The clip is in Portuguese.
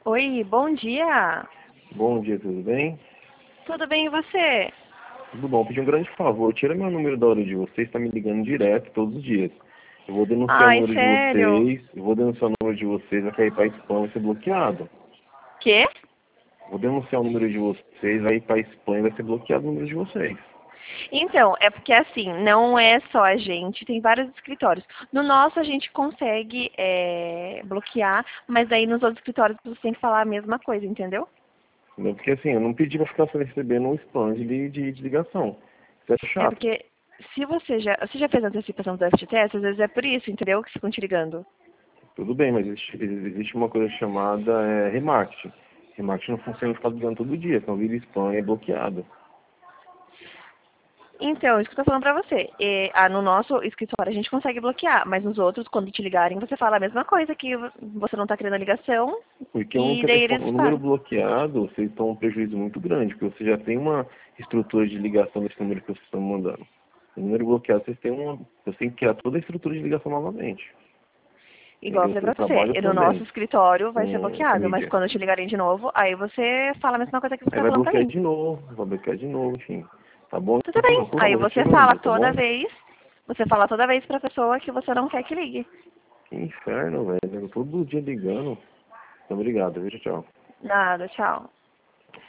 Oi, bom dia. Bom dia, tudo bem? Tudo bem e você? Tudo bom. Pedi um grande favor, tira meu número da hora de vocês, está me ligando direto todos os dias. Eu vou denunciar o Ai, número de sério? vocês, vai cair para spam, vai ser bloqueado. Quê? Vou denunciar o número de vocês, vai ir para spam e vai ser bloqueado o número de vocês. Então, é porque assim, não é só a gente, tem vários escritórios. No nosso a gente consegue bloquear, mas aí nos outros escritórios você tem que falar a mesma coisa, entendeu? Entendeu? Porque assim, eu não pedi para ficar só recebendo um spam de ligação. Isso é É chato. porque se você já fez a antecipação do FGTS, às vezes é por isso, entendeu? Que ficam te ligando. Tudo bem, mas existe uma coisa chamada remarketing. Remarketing não funciona ficar ligando todo dia, senão vira spam e é bloqueado. Então, isso que eu tô falando pra você. No nosso escritório a gente consegue bloquear, mas nos outros, quando te ligarem, você fala a mesma coisa, que você não tá querendo a ligação, Porque e daí eles o número param. bloqueado, vocês estão um prejuízo muito grande, porque você já tem uma estrutura de ligação desse número que vocês estão mandando. O número bloqueado, vocês têm que criar toda a estrutura de ligação novamente. Igual eu Entendeu? falei Eu pra você, trabalho no nosso também escritório vai ser com bloqueado, mas mídia. quando te ligarem de novo, aí você fala a mesma coisa que você Aí tá falando pra mim. vai bloquear de novo, enfim. Tá bom? Tudo Então, bem. por Aí favor, você retira o fala número, tá toda bom? vez, você fala toda vez pra pessoa que você não quer que ligue. Que inferno, velho. Eu todo dia ligando. Muito obrigado, viu? Tchau. Nada, tchau.